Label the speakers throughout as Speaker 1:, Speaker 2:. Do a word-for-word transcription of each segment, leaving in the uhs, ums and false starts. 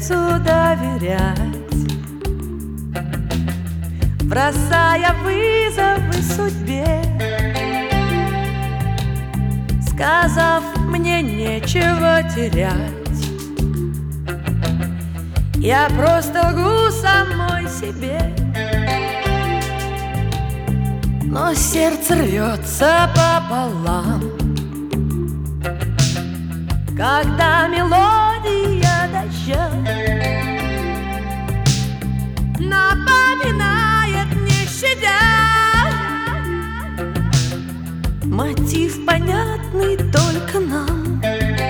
Speaker 1: сердцу доверять, бросая вызовы судьбе, сказав мне нечего терять. Я просто лгу самой себе, но сердце рвется пополам, когда мелодия дождя напоминает, не щадя, мотив понятный только нам,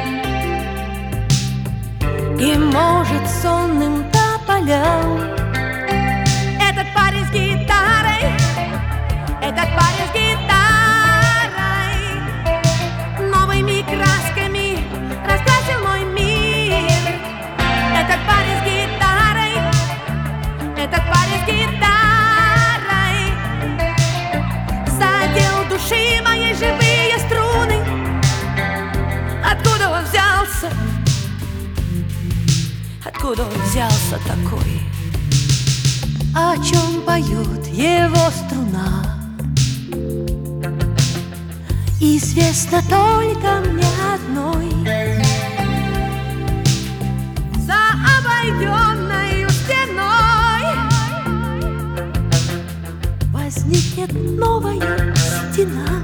Speaker 1: и может сонным тополям. Этот парень с гитарой, этот парень с гитарой новыми красками раскрасил мой мир. Этот парень с гитарой, этот парень с гитарой задел души моей живые струны. Откуда он взялся? Откуда он взялся такой? О чем поет его струна, известно только мне одной. За обойденной стеной возникнет новая стена.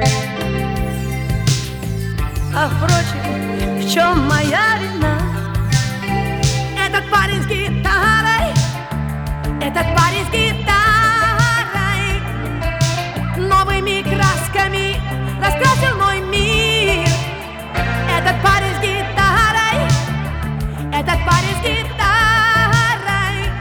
Speaker 1: А впрочем, в чем моя вина? Этот парень с гитарой, этот парень с гитарой новыми красками раскрасил мой мир. Этот парень с гитарой, этот парень с гитарой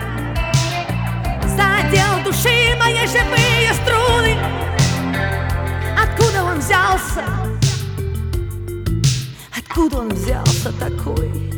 Speaker 1: задел души моей живые струны. Откуда он взялся? Откуда он взялся такой?